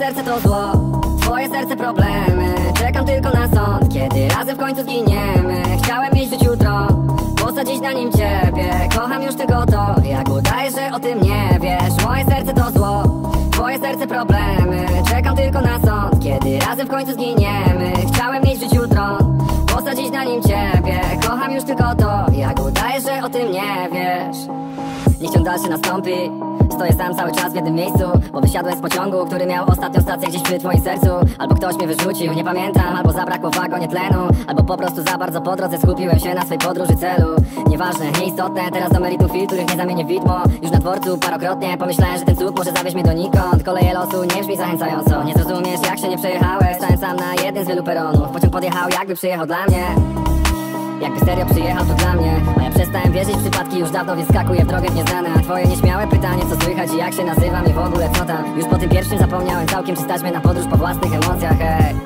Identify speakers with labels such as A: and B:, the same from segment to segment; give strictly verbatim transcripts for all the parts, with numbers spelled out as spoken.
A: serce to zło, twoje serce problemy. Czekam tylko na sąd, kiedy razem w końcu zginiemy. Chciałem mieć żyć jutro, posadzić na nim ciebie. Kocham już tylko to, jak udajesz, że o tym nie wiesz. Moje serce to zło, twoje serce problemy. Czekam tylko na sąd, kiedy razem w końcu zginiemy. Chciałem mieć żyć jutro, posadzić na nim ciebie. Kocham już tylko to, jak udajesz, że o tym nie wiesz. Niech ciąg dalszy nastąpi. Stoję sam cały czas w jednym miejscu, bo wysiadłem z pociągu, który miał ostatnią stację gdzieś przy twoim sercu. Albo ktoś mnie wyrzucił, nie pamiętam, albo zabrakło w wagonie tlenu, albo po prostu za bardzo po drodze skupiłem się na swej podróży celu. Nieważne, nieistotne, teraz do meritum chwil, których nie zamienię w widmo. Już na dworcu parokrotnie pomyślałem, że ten cud może zawieźć mnie donikąd. Koleje losu nie brzmi zachęcająco, nie zrozumiesz jak się nie przejechałeś. Stałem sam na jednym z wielu peronów, pociąg podjechał jakby przyjechał dla mnie. Jakby serio przyjechał to dla mnie. A ja przestałem wierzyć w przypadki już dawno, więc skakuję w drogę w nieznane. A twoje nieśmiałe pytanie, co słychać i jak się nazywam i w ogóle co tam. Już po tym pierwszym zapomniałem całkiem, czy stać mnie na podróż po własnych emocjach, hej.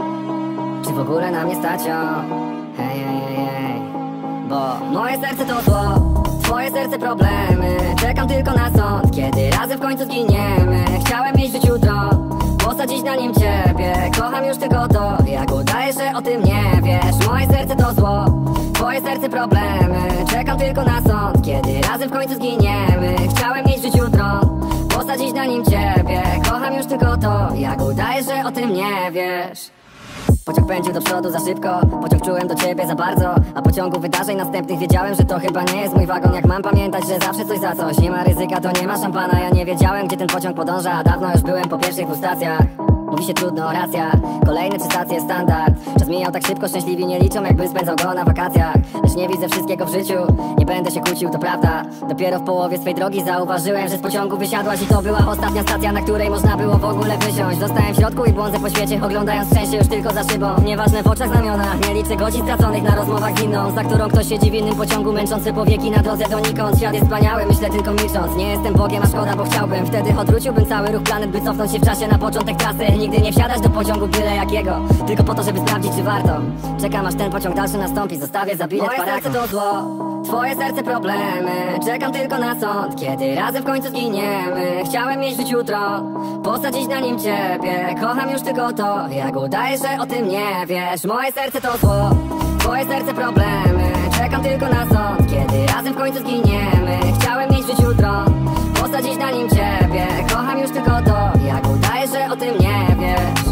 A: Czy w ogóle na mnie stać, o? Hej, hej, hej, hej. Bo moje serce to zło, twoje serce problemy. Czekam tylko na sąd, kiedy razem w końcu zginiemy. Chciałem mieć żyć jutro, posadzić na nim ciebie. Kocham już tylko to, jak udajesz, że o tym nie wiesz. Moje serce to zło, twoje serce problemy. Czekam tylko na sąd, kiedy razem w końcu zginiemy. Chciałem mieć żyć jutro, posadzić na nim ciebie. Kocham już tylko to, jak udajesz, że o tym nie wiesz. Pociąg pędził do przodu za szybko, pociąg czułem do ciebie za bardzo. A pociągu wydarzeń następnych wiedziałem, że to chyba nie jest mój wagon. Jak mam pamiętać, że zawsze coś za coś. Nie ma ryzyka, to nie ma szampana. Ja nie wiedziałem, gdzie ten pociąg podąża, a dawno już byłem po pierwszych stacjach. Mówi się trudno, racja, kolejne trzy stacje standard. Czas mijał tak szybko, szczęśliwi nie liczą, jakby spędzał go na wakacjach. Lecz nie widzę wszystkiego w życiu, nie będę się kłócił, to prawda. Dopiero w połowie swej drogi zauważyłem, że z pociągu wysiadłaś i to była ostatnia stacja, na której można było w ogóle wysiąść. Zostałem w środku i błądzę po świecie, oglądając szczęście już tylko za szybą. Nieważne w oczach znamiona, nie liczę godzin straconych na rozmowach z inną, za którą ktoś siedzi w innym pociągu, męczący powieki na drodze donikąd. Świat jest wspaniały, myślę tylko milcząc. Nie jestem Bogiem, a szkoda, bo chciałbym. Wtedy odwróciłbym cały ruch planet, by cofnąć się w czasie na początek trasy. Nigdy nie wsiadać do pociągu byle jakiego, tylko po to, żeby sprawdzić, czy warto. Czekam aż ten pociąg dalszy nastąpi, zostawię za bilet paragon. Moje serce to zło, twoje serce problemy. Czekam tylko na sąd, kiedy razem w końcu zginiemy. Chciałem mieć żyć jutro, posadzić na nim ciebie. Kocham już tylko to, jak udajesz, że o tym nie wiesz. Moje serce to zło, twoje serce problemy. Czekam tylko na sąd, kiedy razem w końcu zginiemy. Chciałem mieć żyć jutro, posadzić na nim ciebie. Kocham już tylko to, jak udajesz, że o tym nie wiesz.